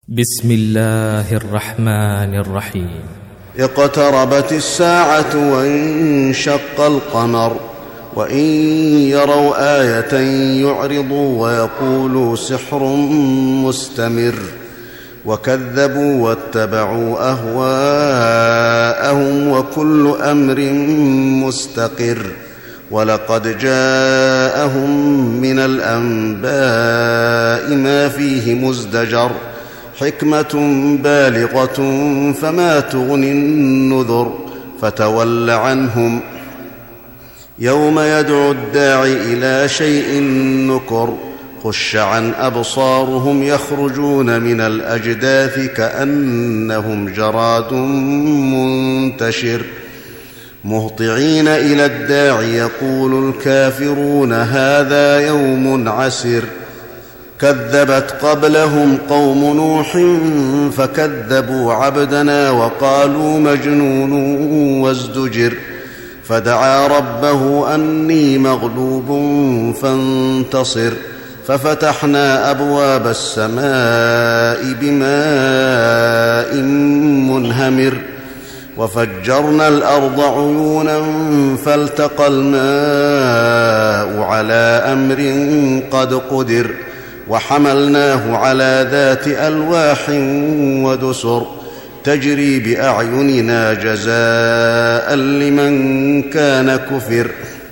بسم الله الرحمن الرحيم. اقتربت الساعة وانشق القمر وإن يروا آية يعرضوا ويقولوا سحر مستمر وكذبوا واتبعوا أهواءهم وكل أمر مستقر ولقد جاءهم من الأنباء ما فيه مزدجر حكمة بالغة فما تغني النذر فتول عنهم يوم يدعو الداعي إلى شيء نكر خش عن أبصارهم يخرجون من الأجداث كأنهم جراد منتشر مهطعين إلى الداعي يقول الكافرون هذا يوم عسر كذبت قبلهم قوم نوح فكذبوا عبدنا وقالوا مجنون وازدجر فدعا ربه أني مغلوب فانتصر ففتحنا أبواب السماء بماء منهمر وفجرنا الأرض عيونا فالتقى الماء على أمر قد قدر وحملناه على ذات ألواح ودسر تجري بأعيننا جزاء لمن كان كفر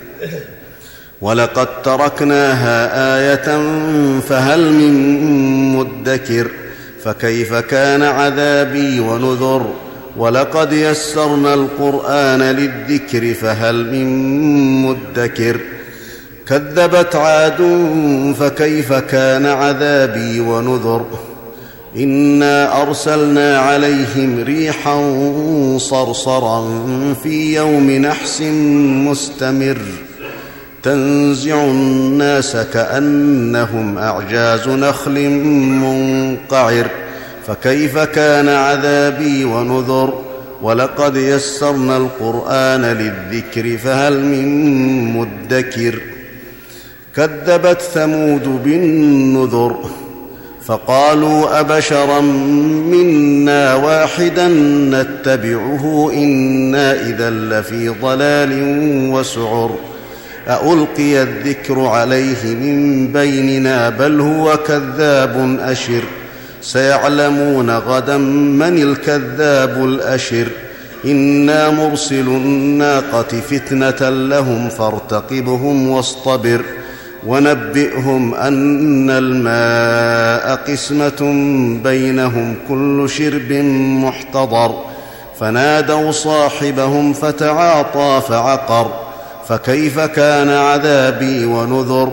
ولقد تركناها آية فهل من مدكر فكيف كان عذابي ونذر ولقد يسرنا القرآن للذكر فهل من مدكر كذبت عاد فكيف كان عذابي ونذر إنا أرسلنا عليهم ريحا صرصرا في يوم نحس مستمر تنزع الناس كأنهم أعجاز نخل منقعر فكيف كان عذابي ونذر ولقد يسرنا القرآن للذكر فهل من مدكر كذبت ثمود بالنذر فقالوا أبشرا منا واحدا نتبعه إنا إذا لفي ضلال وسعر ألقي الذكر عليه من بيننا بل هو كذاب أشر سيعلمون غدا من الكذاب الأشر إنا مرسل الناقة فتنة لهم فارتقبهم واصطبر ونبئهم أن الماء قسمة بينهم كل شرب محتضر فنادوا صاحبهم فتعاطى فعقر فكيف كان عذابي ونذر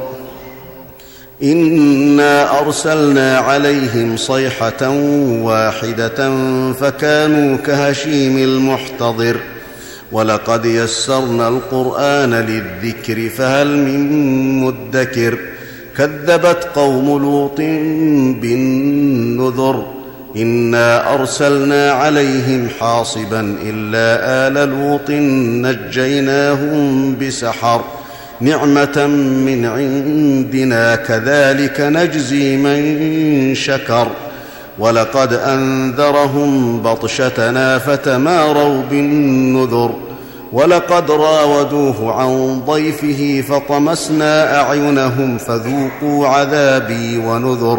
إنا أرسلنا عليهم صيحة واحدة فكانوا كهشيم المحتضر ولقد يسرنا القرآن للذكر فهل من مدكر كذبت قوم لوط بالنذر إنا أرسلنا عليهم حاصبا إلا آل لوط نجيناهم بسحر نعمة من عندنا كذلك نجزي من شكر ولقد أنذرهم بطشتنا فتماروا بالنذر ولقد راودوه عن ضيفه فطمسنا أعينهم فذوقوا عذابي ونذر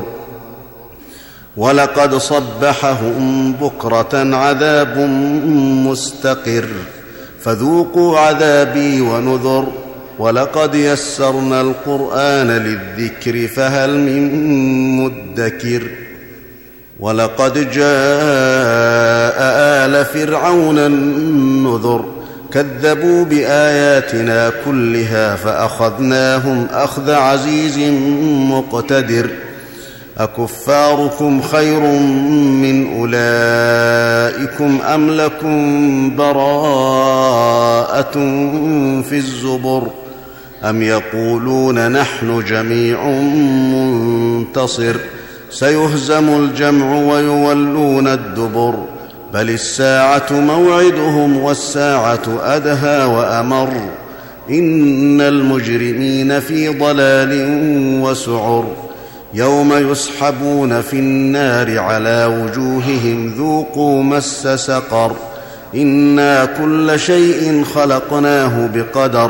ولقد صبحهم بكرة عذاب مستقر فذوقوا عذابي ونذر ولقد يسرنا القرآن للذكر فهل من مدكر ولقد جاء آل فرعون النذر كذبوا بآياتنا كلها فأخذناهم أخذ عزيز مقتدر أكفاركم خير من أولئكم أم لكم براءة في الزبر أم يقولون نحن جميع منتصر سيهزم الجمع ويولون الدبر بل الساعة موعدهم والساعة أدهى وأمر إن المجرمين في ضلال وسعر يوم يسحبون في النار على وجوههم ذوقوا مس سقر إنا كل شيء خلقناه بقدر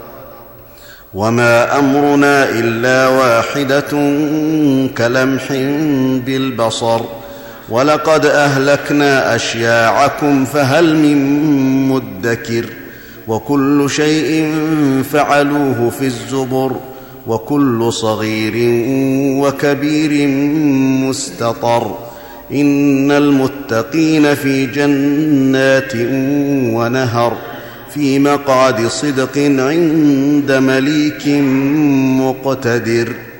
وما أمرنا إلا واحدة كلمح بالبصر ولقد أهلكنا أشياعكم فهل من مدكر وكل شيء فعلوه في الزبر وكل صغير وكبير مستطر إن المتقين في جنات ونهر في مقعد صدق عند مليك مقتدر.